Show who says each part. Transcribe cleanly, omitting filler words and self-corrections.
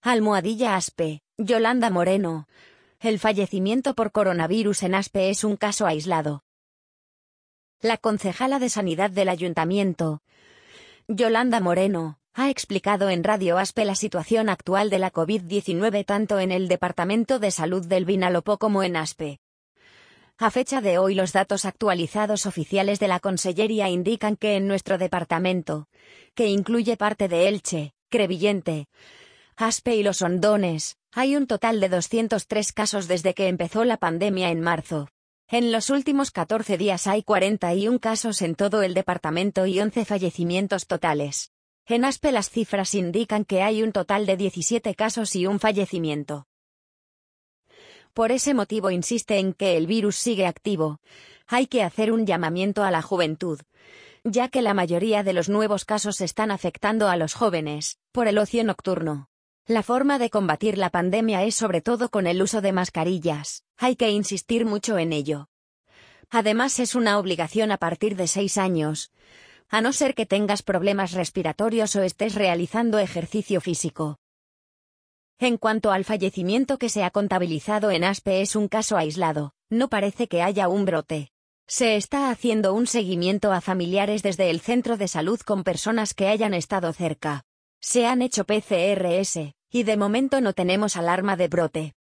Speaker 1: Aspe, Yolanda Moreno. El fallecimiento por coronavirus en Aspe es un caso aislado. La concejala de Sanidad del Ayuntamiento, Yolanda Moreno, ha explicado en Radio Aspe la situación actual de la COVID-19 tanto en el Departamento de Salud del Vinalopó como en Aspe. A fecha de hoy los datos actualizados oficiales de la Consellería indican que en nuestro departamento, que incluye parte de Elche, Crevillente, Aspe y Los Hondones, hay un total de 203 casos desde que empezó la pandemia en marzo. En los últimos 14 días hay 41 casos en todo el departamento y 11 fallecimientos totales. En Aspe las cifras indican que hay un total de 17 casos y un fallecimiento. Por ese motivo insiste en que el virus sigue activo. Hay que hacer un llamamiento a la juventud, ya que la mayoría de los nuevos casos están afectando a los jóvenes, por el ocio nocturno. La forma de combatir la pandemia es sobre todo con el uso de mascarillas, hay que insistir mucho en ello. Además es una obligación a partir de 6 años, a no ser que tengas problemas respiratorios o estés realizando ejercicio físico. En cuanto al fallecimiento que se ha contabilizado en Aspe es un caso aislado, no parece que haya un brote. Se está haciendo un seguimiento a familiares desde el centro de salud con personas que hayan estado cerca. Se han hecho PCRs, y de momento no tenemos alarma de brote.